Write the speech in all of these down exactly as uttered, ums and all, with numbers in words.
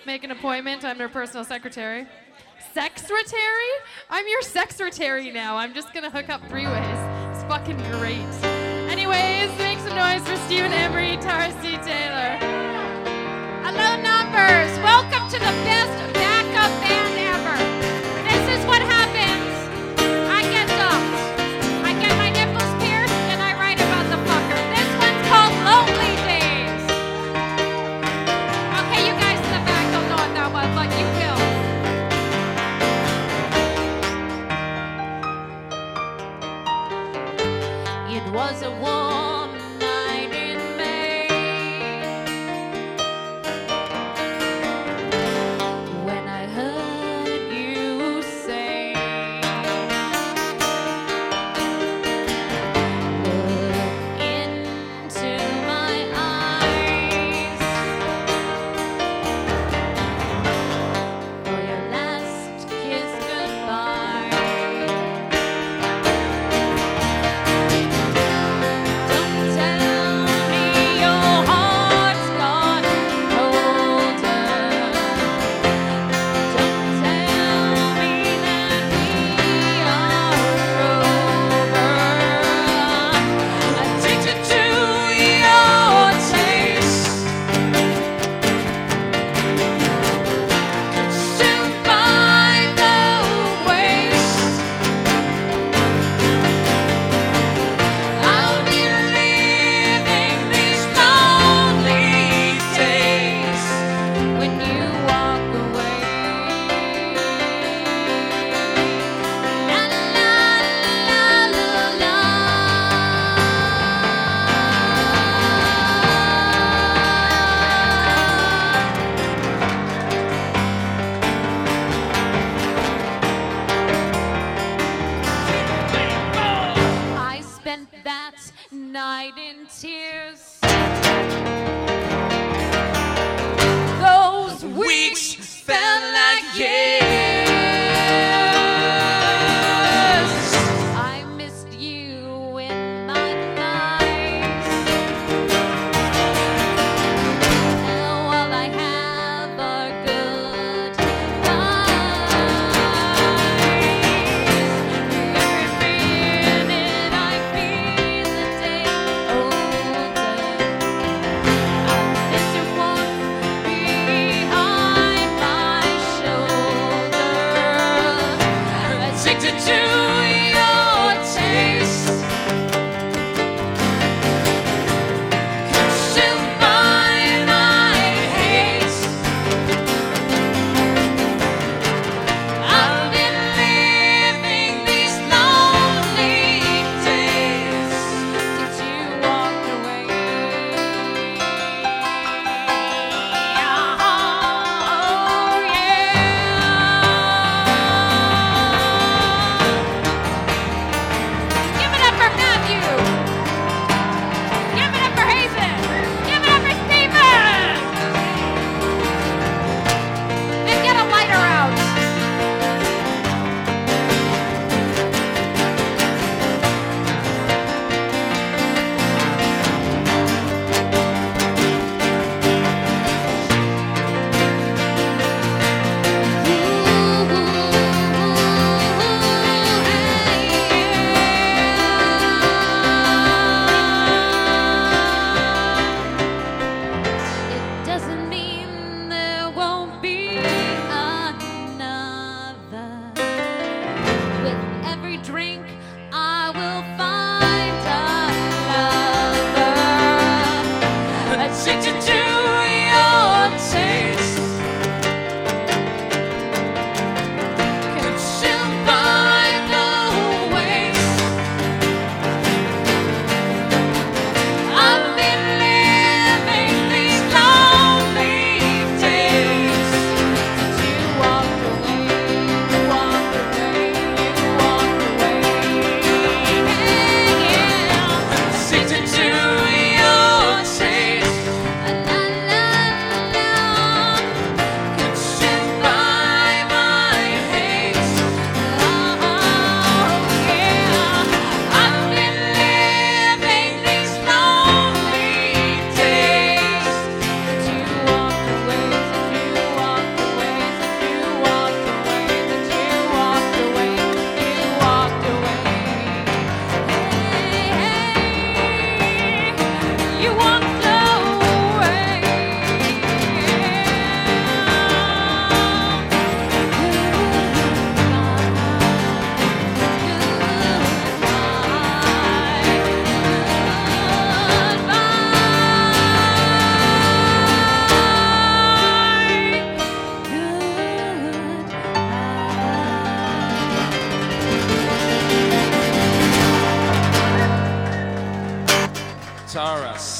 Make an appointment. I'm their personal secretary. Sexretary? I'm your sexretary now. I'm just gonna hook up three ways. It's fucking great. Anyways, make some noise for Stephen Emery, Tara C. Taylor. Hello, numbers. Welcome to the best backup band ever. This is what happens. I get dumped. I get my nipples pierced, and I write about the fucker. This one's called Lonely Days. Okay, you guys in the back don't know it that well, but you will. It was a warm night in May when I heard you say, look into my eyes for your last kiss goodbye. Don't tell me your heart's gone colder. Don't tell me that we are over. Addicted to your taste, consumed by the waste. I'll be living these lonely days when you walk away. La la la la la. I spent that night in tears. Those weeks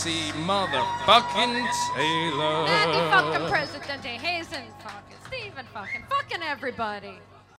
Nancy motherfucking Taylor. Nancy fucking Presidente, Hazen fucking Stephen fucking fucking everybody.